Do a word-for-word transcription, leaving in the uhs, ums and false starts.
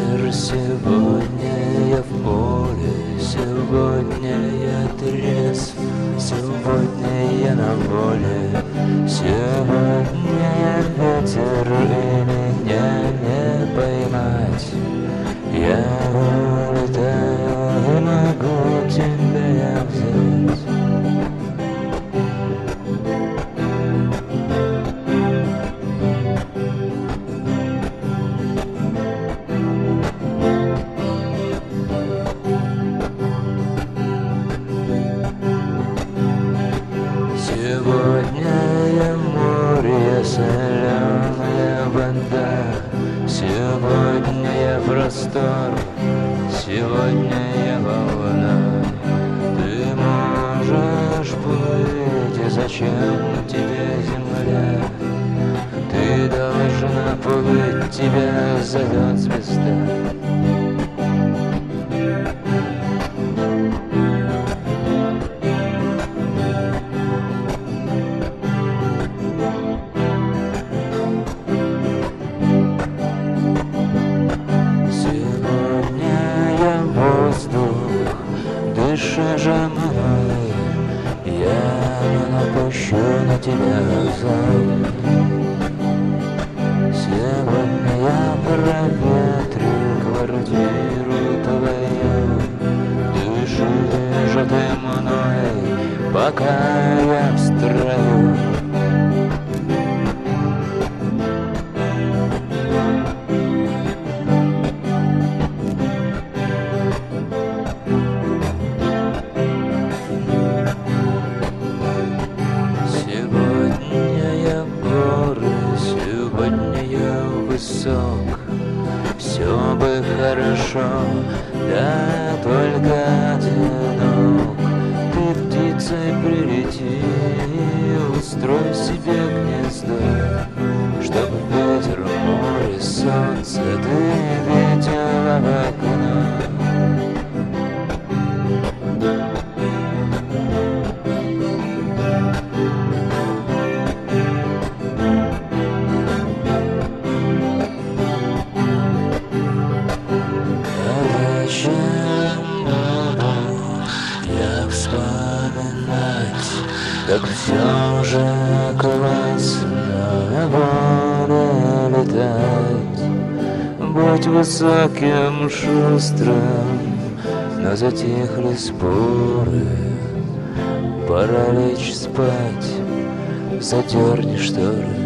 ветер, сегодня я в поле, сегодня я трезв, сегодня я на воле, сегодня я ветер, и меня не поймать. Я улетаю, могу тебя взять. Сегодня я море, соленая вода, сегодня я простор, сегодня я волна. Ты можешь плыть, и зачем тебе земля? Ты должна плыть, тебя зовет звезда. Дыши же мной, я не напущу на тебя зло. Сегодня я проветрю квартиру твою. Дыши же ты мной, пока я в строю. Высок, все бы хорошо, да только одинок. Ты птицей прилети, устрой себе гнездо, чтоб ветер, море, солнце ты видела в окно. Я вспоминать, как все же классно на воле летать. Будь высоким, шустрым, но затихли споры. Пора лечь спать, задерни шторы.